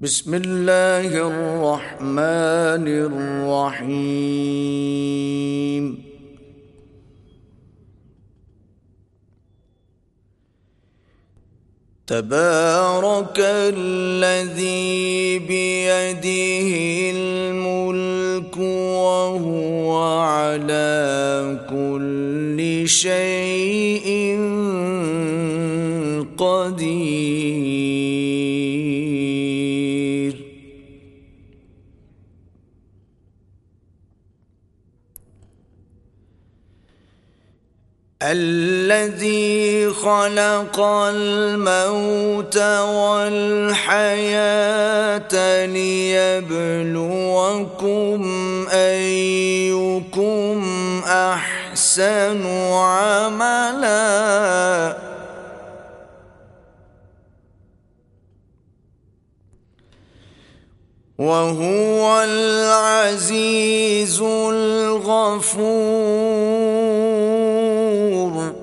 بسم الله الرحمن الرحيم. تبارك الذي بيده الملك وهو على كل شيء قدير. الذي خلق الموت والحياة ليبلوكم أيكم أحسن عملا وهو العزيز الغفور.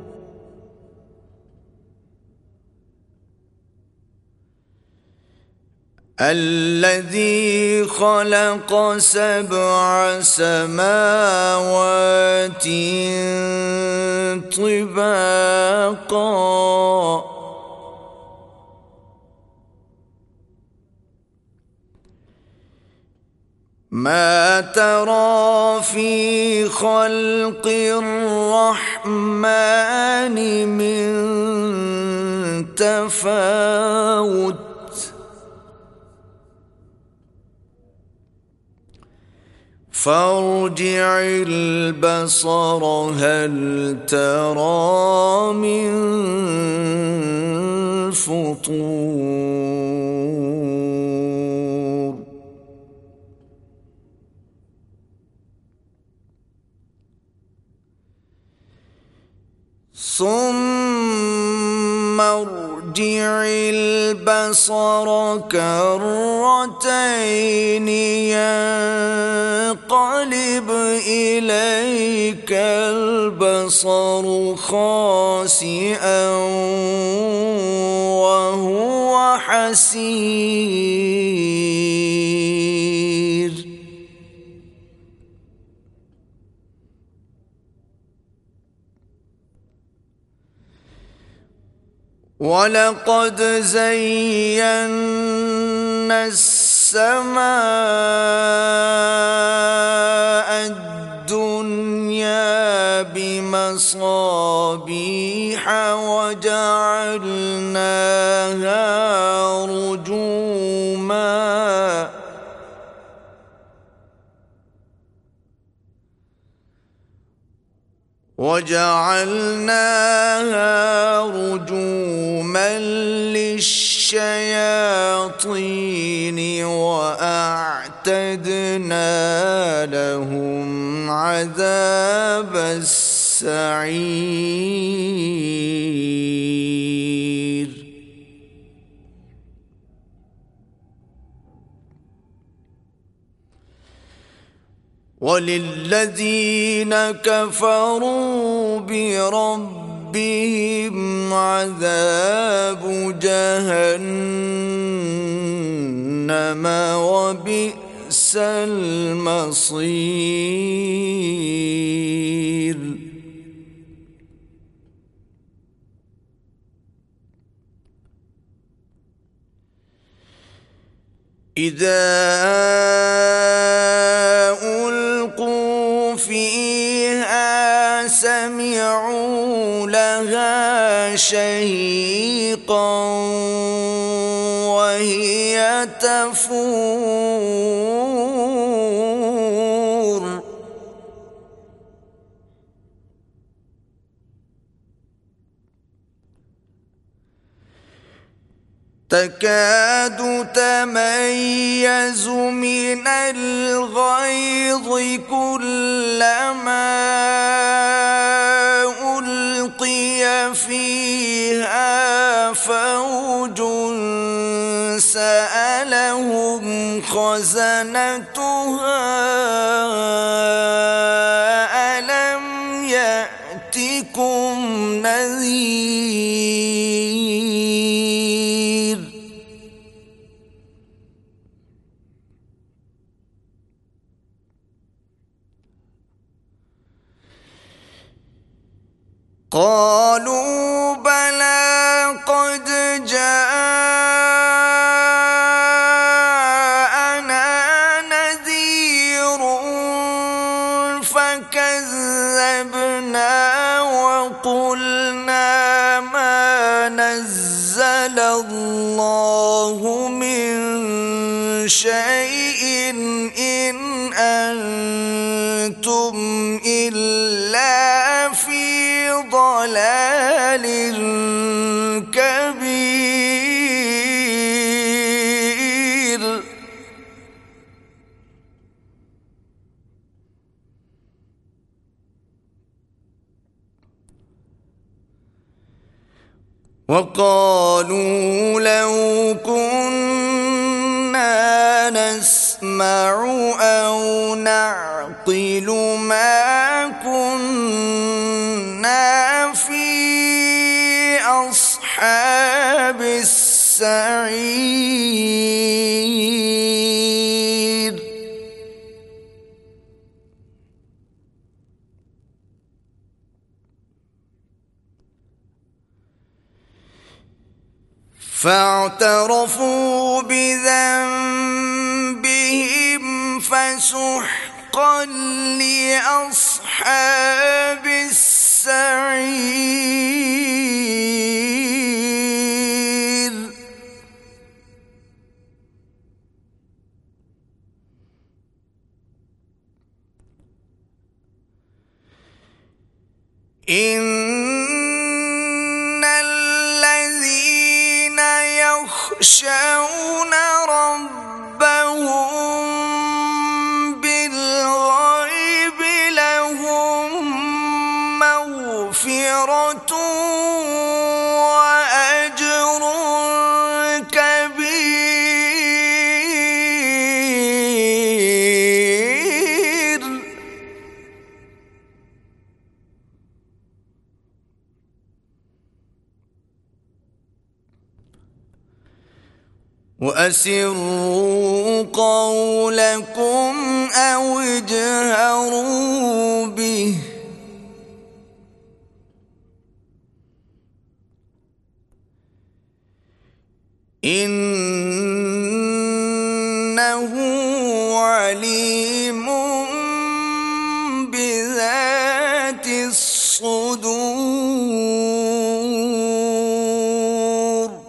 الذي خلق 7 سماوات طباقا ما ترى في خلق الرحمن من تفاوت فارجع البصر هل ترى من فطور. ثم ارجع البصر كرتين ينقلب إليك البصر خاسئا وهو حسير. ولقد زينا السماء الدنيا بمصابيح وجعلناها رجوما للشياطين وأعتدنا لهم عذاب السعير. وللذين كفروا بربهم عذاب جهنم وبئس المصير. إذا ألقوا فيها سمعوا لها شهيقا وهي تفور. تكاد تميز من الغيظ كلما ألقي فيها فوج سألهم خزنتها ألم يأتكم نذير. قالوا بلى قد جاءنا نذير فكذبنا وقلنا ما نزل الله من شيء إن أنتم إلا في ضلال كبير وقالوا لو كنا نسمع أو نعقل ما كنا في أصحاب السعير فاعترفوا بذنبهم فسحقا لأصحاب السعير إن الذين يخشون ربهم بالغيب لهم مغفرة وأجر كبير وأسروا قولكم أو اجهروا به إنه عليم بذات الصدور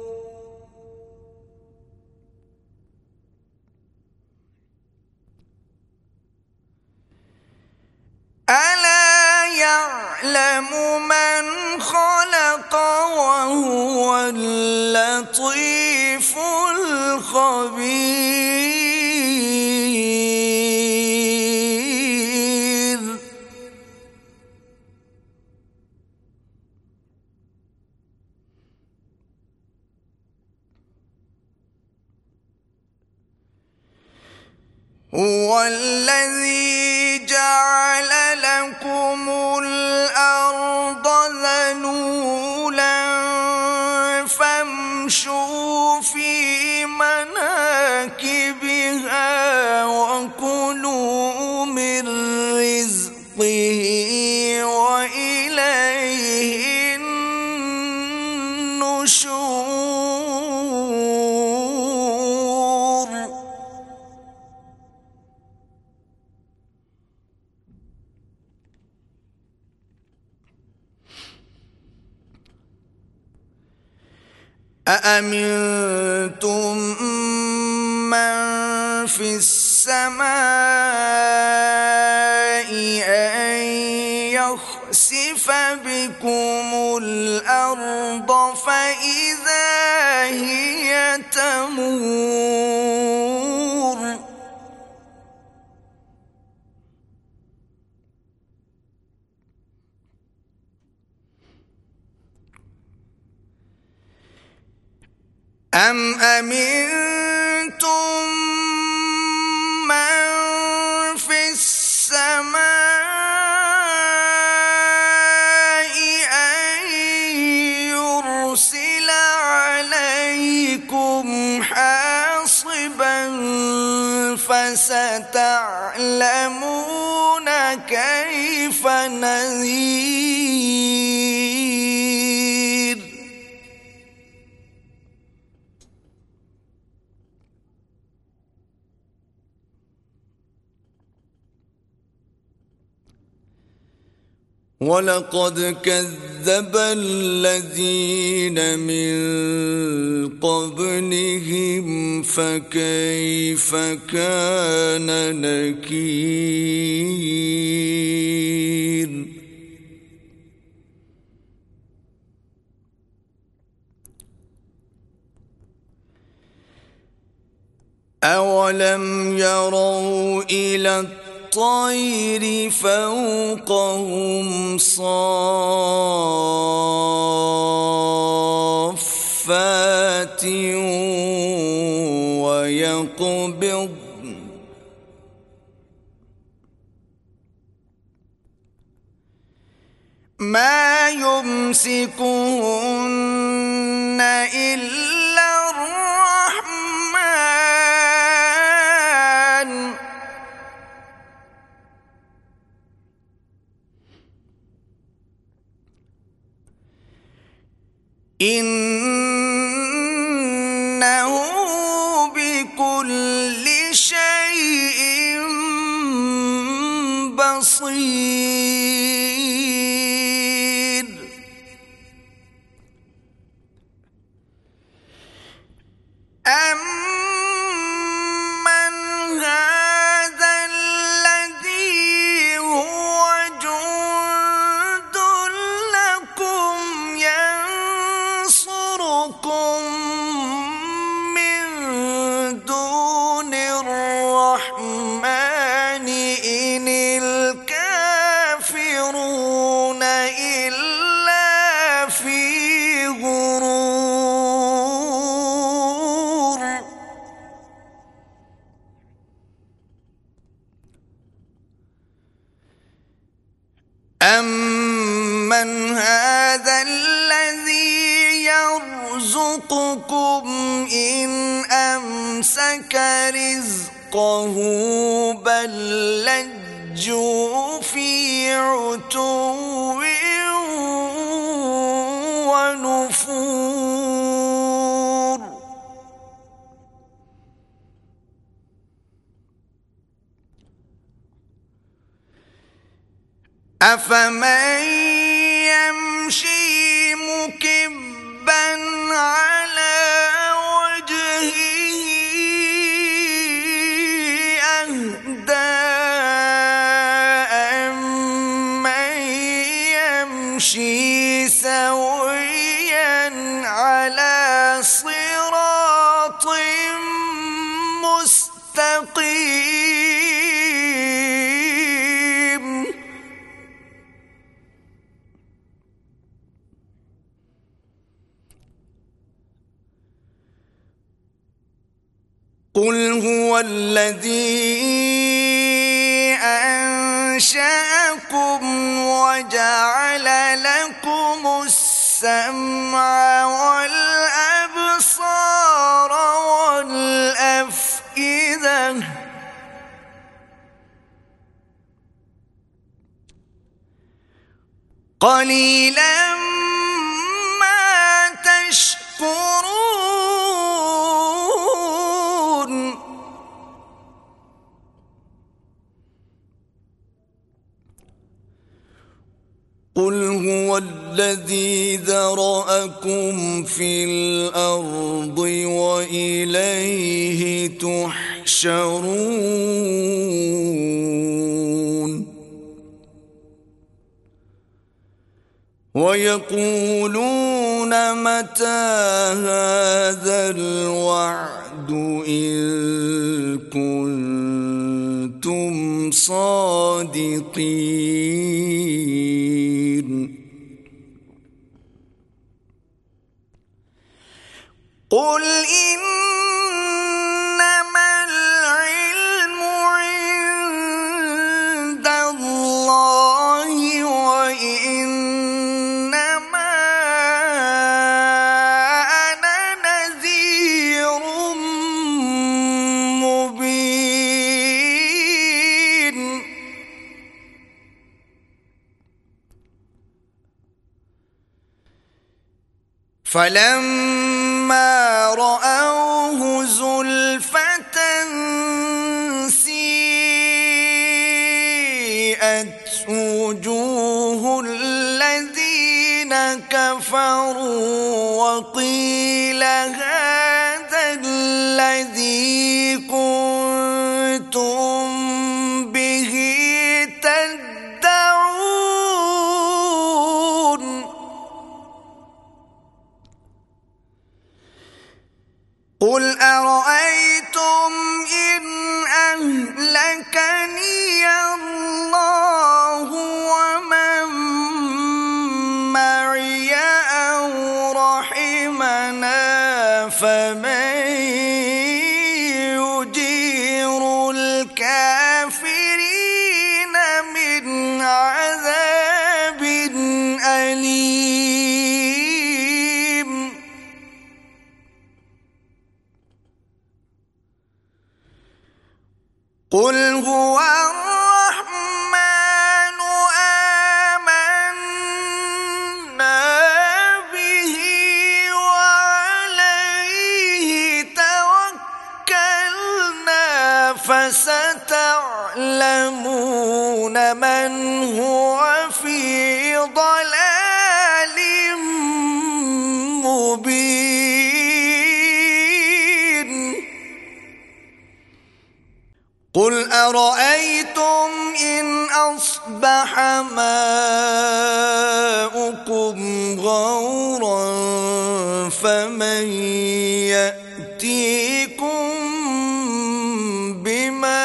ألا يعلم من خلق وهو اللطيف الخبير هو الذي جعل لكم الأرض ذلولا فامشوا في مناكبها وكلوا من رزقه وإليه النشور أأمنتم من في السماء أن يخسف بكم الأرض فإذا هي تمور أم أمنتم من في السماء أن يرسل عليكم حاصبا فستعلمون كيف نذير ولقد كذب الذين من قبلهم فكيف كان نكير أولم يروا إلى الطير فوقهم صافات ويقبضن ما يمسكهن إلا الرحمن إنه بكل شيء بصير أمن هذا الذي هو جند لكم ينصركم من دون الرحمن إن الكافرون إلا في غرور أمن هذا الذي يرزقكم إن أمسك رزقه بل لجوا في عتو ونفور أفمن يمشي مكبا على وجهه أهدى أمن يمشي سويا على صراط مستقيم قل هو الذي أنشأكم وجعل لكم السمع والأبصار والأفئدة قليلا ما تشكرون قل هو الذي ذرأكم في الأرض وإليه تحشرون ويقولون متى هذا الوعد إن كنتم صادقين قل إنما العلم عند الله وإنما أنا نذير مبين فلما رأوه زلفة سيئت وجوه كفروا وقيل هذا الذي كنتم به تدعون قل أرأيتم إن أهلكني الله ومن معي أو رحمنا فمن يجير الكافرين من عذاب أليم قل هو الرحمن آمنا به وعليه توكلنا فستعلمون من هو في ضلال مبين قل أرأيتم إن أصبح ماؤكم غورا فمن يأتيكم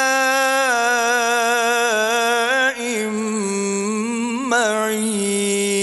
بماء معين